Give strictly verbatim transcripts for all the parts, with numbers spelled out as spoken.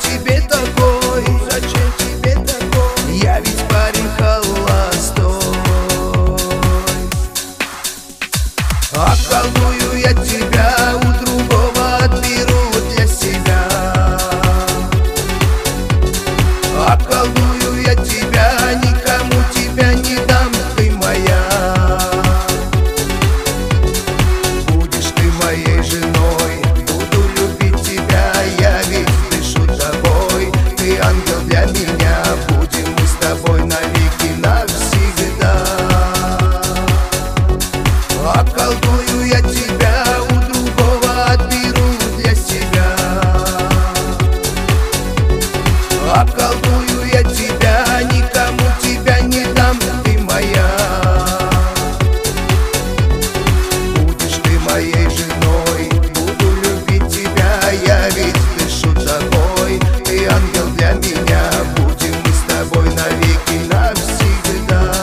тебе такой? Зачем тебе такой? Я ведь парень холостой. Околдую я тебя, у другого отберу для себя. Околдую я тебя, никому тебя не дам, ты моя. Будешь ты моей женой, буду любить тебя, я ведь дышу тобой. Ты ангел для меня, будем мы с тобой навеки навсегда. Околдую я тебя, у другого отберу для себя. Околдую я тебя, никому тебя не дам, ты моя. Будешь ты моей женой, буду любить тебя, я ведь дышу тобой. Ты ангел для меня, будем мы с тобой навеки навсегда.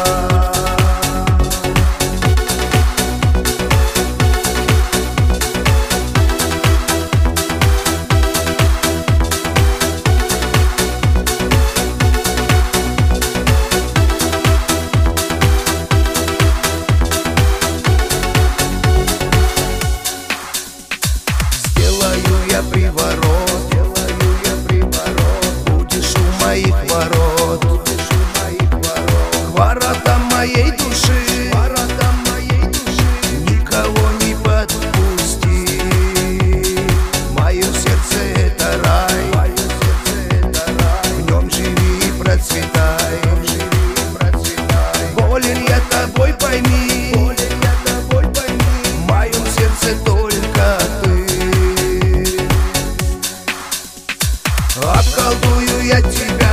Сделаю я приворот, делаю я приворот. Будешь у моих ворот, будешь у моих ворот. К воротам моей души, к воротам моей души никого не подпусти. Мое сердце это рай, мое сердце это рай. В нем живи и процветай, в нем живи и процветай. Болен я тобой, пойми, болен я тобой, пойми. В моем сердце только ты. Околдую я тебя.